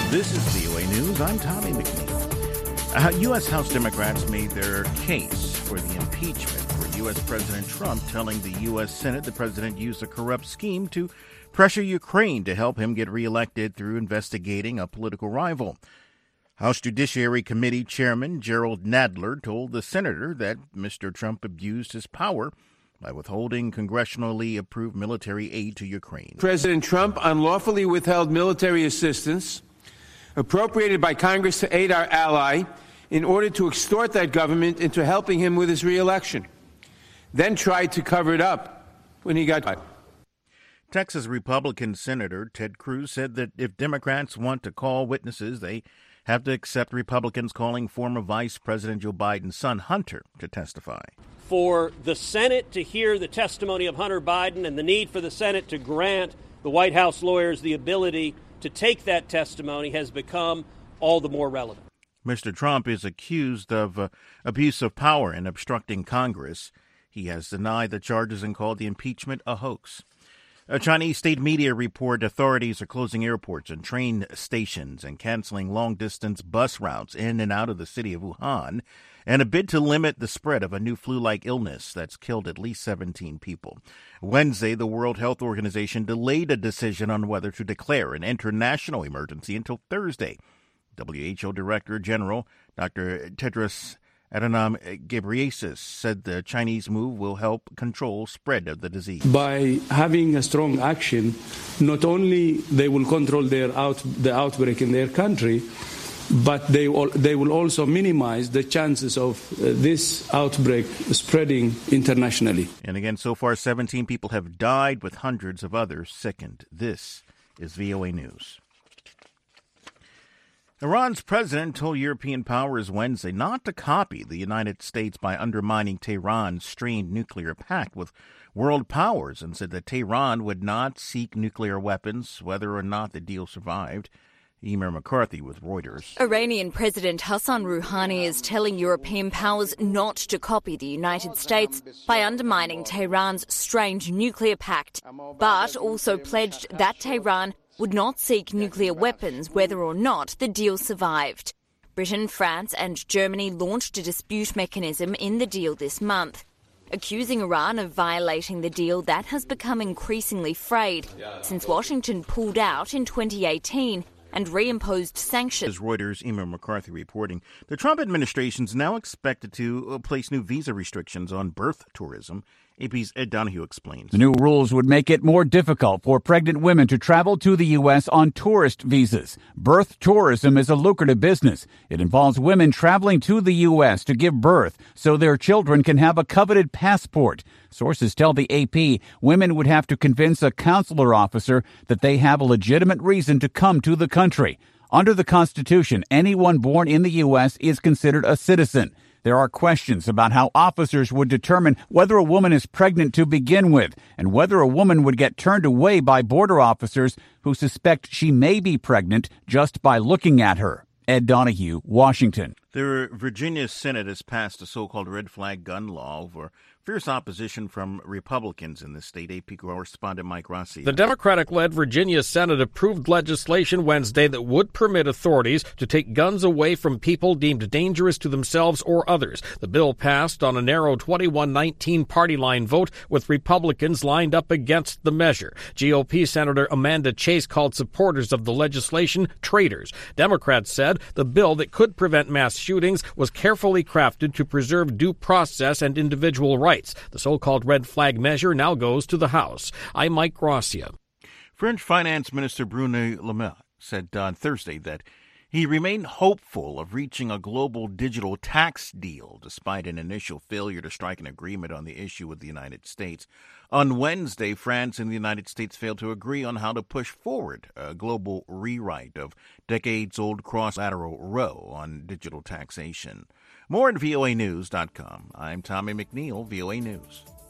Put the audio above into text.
This is VOA News. I'm Tommy McNeil. U.S. House Democrats made their case for the impeachment for U.S. President Trump, telling the U.S. Senate the president used a corrupt scheme to pressure Ukraine to help him get reelected through investigating a political rival. House Judiciary Committee Chairman Gerald Nadler told the senator that Mr. Trump abused his power by withholding congressionally approved military aid to Ukraine. President Trump unlawfully withheld military assistance appropriated by Congress to aid our ally in order to extort that government into helping him with his reelection, then tried to cover it up when he got caught. Texas Republican Senator Ted Cruz said that if Democrats want to call witnesses, they have to accept Republicans calling former Vice President Joe Biden's son Hunter to testify. For the Senate to hear the testimony of Hunter Biden and the need for the Senate to grant the White House lawyers the ability to take that testimony has become all the more relevant. Mr. Trump is accused of abuse of power and obstructing Congress. He has denied the charges and called the impeachment a hoax. A Chinese state media report authorities are closing airports and train stations and canceling long-distance bus routes in and out of the city of Wuhan in a bid to limit the spread of a new flu-like illness that's killed at least 17 people. Wednesday, the World Health Organization delayed a decision on whether to declare an international emergency until Thursday. WHO Director General Dr. Tedros Adhanom Ghebreyesus said the Chinese move will help control spread of the disease. By having a strong action, not only they will control the outbreak in their country, but they will also minimize the chances of this outbreak spreading internationally. And again, so far, 17 people have died, with hundreds of others sickened. This is VOA News. Iran's president told European powers Wednesday not to copy the United States by undermining Tehran's strained nuclear pact with world powers, and said that Tehran would not seek nuclear weapons whether or not the deal survived. Emer McCarthy with Reuters. Iranian President Hassan Rouhani is telling European powers not to copy the United States by undermining Tehran's strained nuclear pact, but also pledged that Tehran would not seek nuclear weapons whether or not the deal survived. Britain, France and Germany launched a dispute mechanism in the deal this month, accusing Iran of violating the deal that has become increasingly frayed since Washington pulled out in 2018 and reimposed sanctions. As Reuters' Emer McCarthy reporting, the Trump administration is now expected to place new visa restrictions on birth tourism. AP's Ed Donahue explains. The new rules would make it more difficult for pregnant women to travel to the U.S. on tourist visas. Birth tourism is a lucrative business. It involves women traveling to the U.S. to give birth so their children can have a coveted passport. Sources tell the AP women would have to convince a consular officer that they have a legitimate reason to come to the country. Under the Constitution, anyone born in the U.S. is considered a citizen. There are questions about how officers would determine whether a woman is pregnant to begin with and whether a woman would get turned away by border officers who suspect she may be pregnant just by looking at her. Ed Donahue, Washington. The Virginia Senate has passed a so-called red flag gun law over fierce opposition from Republicans in the state. AP correspondent Mike Rossi. The Democratic-led Virginia Senate approved legislation Wednesday that would permit authorities to take guns away from people deemed dangerous to themselves or others. The bill passed on a narrow 21-19 party line vote, with Republicans lined up against the measure. GOP Senator Amanda Chase called supporters of the legislation traitors. Democrats said the bill that could prevent mass shootings was carefully crafted to preserve due process and individual rights. The so-called red flag measure now goes to the House. I'm Mike Gracia. French Finance Minister Bruno Le Maire said on Thursday that he remained hopeful of reaching a global digital tax deal despite an initial failure to strike an agreement on the issue with the United States. On Wednesday, France and the United States failed to agree on how to push forward a global rewrite of decades-old cross-lateral row on digital taxation. More at voanews.com. I'm Tommy McNeil, VOA News.